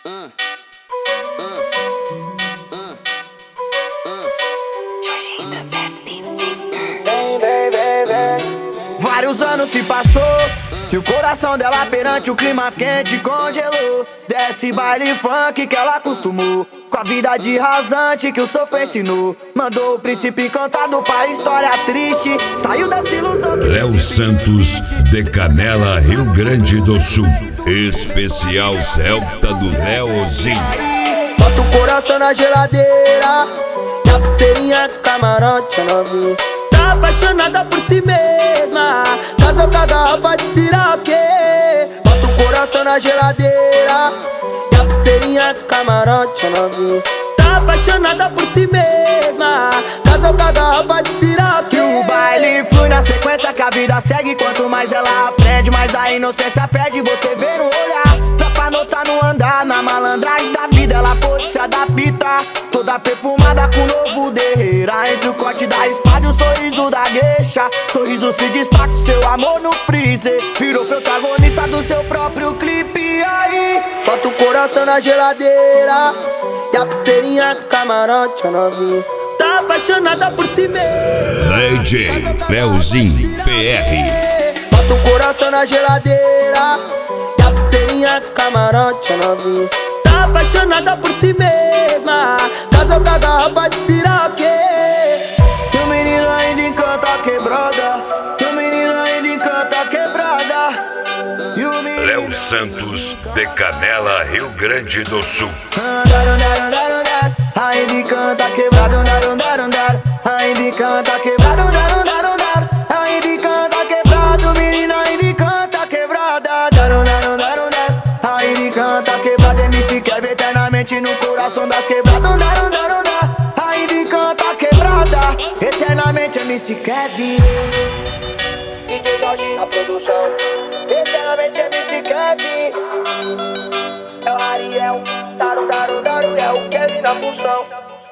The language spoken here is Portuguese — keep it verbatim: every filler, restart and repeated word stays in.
Uh, uh, uh, uh. Vem, vem, vem, vem. Vários anos se passou e o coração dela perante o clima quente congelou. Desce baile funk que ela acostumou, com a vida de rasante que o sofá ensinou. Mandou o príncipe encantado pra história triste. Saiu dessa ilusão que Léo Santos, de Canela, Rio Grande do Sul. Especial Celta do Léozinho. Bota o coração na geladeira e a pulseirinha do camarote, a novinha tá apaixonada por si mesma, casou com a garrafa de siroque. Bota o coração na geladeira e a pulseirinha do camarote, a novinha tá apaixonada por si mesma, casou com a garrafa de siroque. E o baile flui na sequência que a vida segue. Quanto mais ela aprende, mais a inocência perde. Você vê no olhar, dá pra notar no andar. Na malandragem da vida ela pôde se adaptar, toda perfumada com novo derreira. Entre o corte da espada e o sorriso da gueixa, sorriso se destaca, seu amor no freezer. Virou protagonista do seu próprio clipe. E aí, bota o coração na geladeira e a pulseirinha do camarote, a novinha tá apaixonada por si mesmo. D J Léozinho P R. Bota o coração na geladeira e a pulseirinha do camarote, a novinha tá apaixonada por si mesma, casou com a garrafa de siroque. E o menino ainda encanta a quebrada, e o menino ainda encanta a quebrada. E o menino Léo Santos, de Canela, Rio Grande do Sul. ainda encanta quebrado, andar, andar, andar. Ainda encanta quebrado, andar, andar, andar. Ainda encanta quebrado, menina, ainda encanta quebrada. Andar, andar, andar, andar. Ainda encanta quebrado, M C Kevin eternamente no coração das quebradas. Andar, andar, andar. Ainda encanta quebrada, eternamente M C Kevin. D J Jorge na produção, eternamente M C Kevin. É o Ariel, daru, daru, daru, é o Kevin na função.